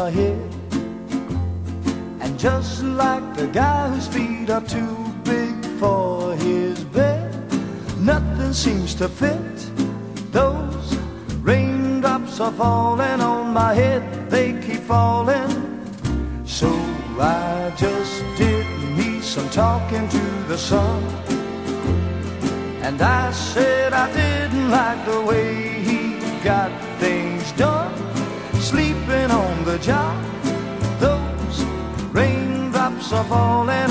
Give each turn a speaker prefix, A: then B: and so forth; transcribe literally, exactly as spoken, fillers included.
A: my head. And just like the guy whose feet are too big for his bed, nothing seems to fit. Those raindrops are falling on my head, they keep falling. So I just did me some talking to the sun, and I said I didn't like the way he got things done, sleeping on the job. Those raindrops are falling